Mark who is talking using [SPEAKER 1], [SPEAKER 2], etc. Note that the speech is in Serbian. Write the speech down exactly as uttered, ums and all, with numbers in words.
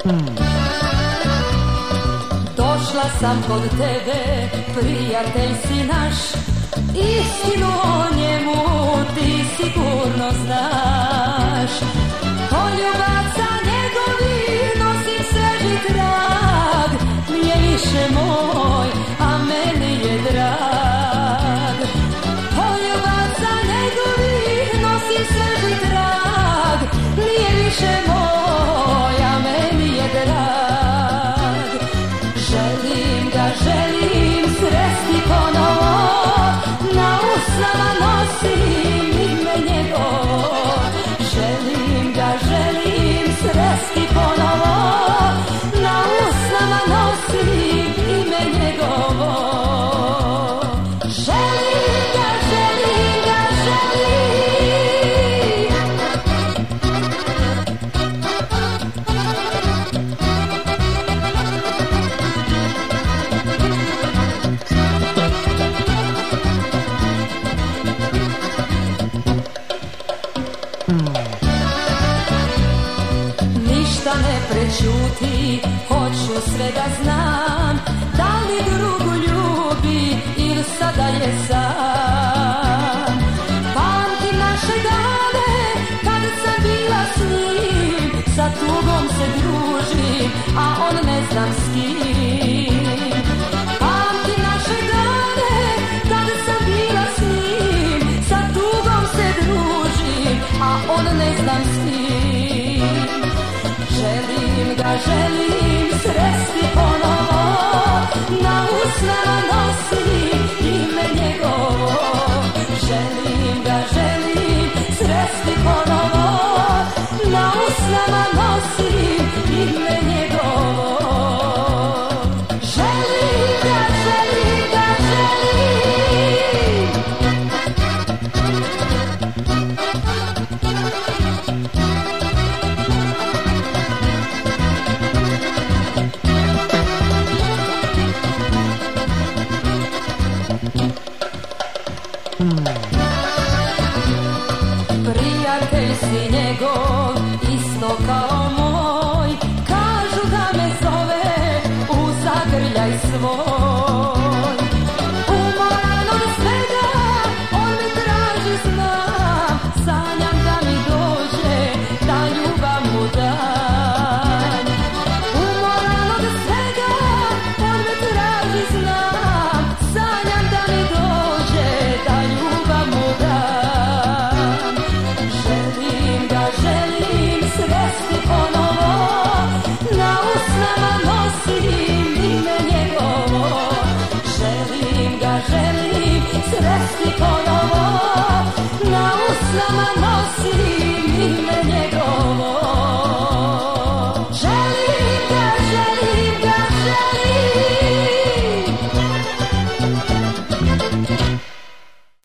[SPEAKER 1] Došla sam kod tebe, prijatelj si naš, istinu o njemu ti sigurno znaš. Poljubaca njegovi nosim sveži trag, nije više moj, a meni je drag. Poljubaca njegovi nosim sveži trag, nije više moj, a meni je drag. Želim ga, želim sresti ponovo, na usnama nosim ime njegovo. Želim ga, želim sresti ponovo, na usnama nosim ime njegovo. Želim ga, želim ga, želim. Ništa ne prečuti, hoću sve da znam, da li drugu ljubi ili sada je sam. Pamtim naše dane, kad sam bila s njim, sa tugom se družim, a on ne znam s kim. Pamtim naše dane, kad sam bila s njim, sa tugom se družim, a on ne znam s kim. Želim ga, želim sresti ponovo, na usnama nosim ime njegovo. Želim ga, želim sresti ponovo, na usnama nosim ime njegovo. Želim ga, želim ga, želim. Prijatelj si njegov,